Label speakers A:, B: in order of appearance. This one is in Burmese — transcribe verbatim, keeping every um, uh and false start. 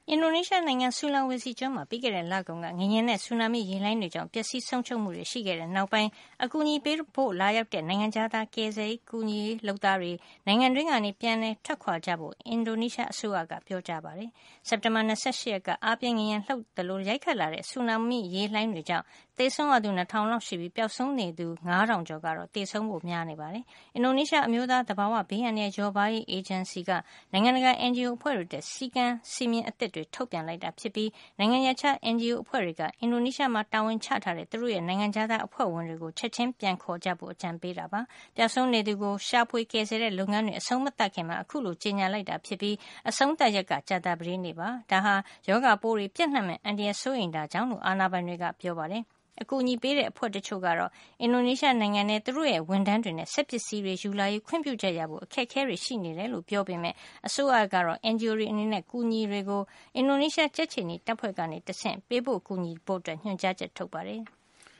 A: အင်ဒိုနီးရှားနိုင်ငံဆူလာဝေစီကျွန်းမှာပြီးခဲ့တဲ့လကုန်ကငလျင်နဲ့ဆူနာမိရေလှိုင်းတွေကြောင့်ပျက်စီးဆုံးရှုံးမှုတွေရှိခဲ့တဲ့နောက်ပိုင်းအကူအညီပေးဖို့လာရောက်တဲ့နိုင်ငံခြားသားကယ်ဆယ်ရေးကူညီရေးလုပ်သားတွေနိုင်ငံတွင်းကနေပြန်လည်ထွက်ခွာကြဖို့အင်ဒိုနီးရှားအစိုးရကပြောကြားပါတယ်။စက်တင်ဘာ၂၈ရက်ကအားပြင်းငလျင်လှုပ်သလိုရိုက်ခတ်လာတဲ့ဆူနာမိရေလှိုင်းတွေကြောင့်သေဆုံးရသူ၂ထောင်လောက်ရှိပြီးပျောက်ဆုံးနေသူ၅ထောင်ကျော်ကတော့သေဆုံးဖို့များနေပါတယ်။အင်ဒိုနီးရှားအမျိုးသားသဘာဝဘေးအန္တရာယ်လျော့ပါးရေးအေဂျင်စီကနိုင်ငံတကာ အန်ဂျီအို အဖွဲ့တွေတက်စည်းကမ်းစည်းမျဉ်းအသစ်တွေထုတ်ပြန်လိုက်တာဖြစ်ပြီးနိုင်ငံခြား အန်ဂျီအို အဖွဲ့တွေကအင်ဒိုနီးရှားမှာတာဝန်ချထားတဲ့သူတို့ရဲ့နိုင်ငံခြားသားအဖွဲ့ဝင်တွေကိုချက်ချင်းပြန်ခေါ်ကြဖို့အကြံပေးတာပါ။ပျောက်ဆုံးနေသူကိုရှာဖွေကယ်ဆယ်တဲ့လုပ်ငန်းတွေအဆုံးမသတ်ခင်မှာအခုလိုကြေညာလိုက်တာဖြစ်ပြီးအဆုံးသတ်ရက်ကကြာသပတေးနေ့ပါ။ဒါဟာရောဂါပိုးတွေပြန့်နှံ့မဲ့အန္တရာယ်စိုးရိမ်တာကြောင့်လို့အာဏာပိုင်တွေကပြောပါတယ်။အကူအညီပေးတဲ့အဖွဲ့တချို့ကတော့အင်ဒိုနီးရှားနိုင်ငံနဲ့သူတို့ရဲ့ဝန်ထမ်းတွေနဲ့စက်ပစ္စည်းတွေယူလာရေးခွင့်ပြုချက်ရဖို့အခက်အခဲတွေရှိနေတယ်လို့ပြောပေမဲ့အစိုးရကတော့ အန်ဂျီအို တွေအနေနဲ့ကူညီတွေကိုအင်ဒိုနီးရှားကြက်ခြေနီတပ်ဖွဲ့ကနေတဆင့်ပေးဖို့ကူညီဖို့ညွှန်ကြားချက်ထုတ်ပါတယ်။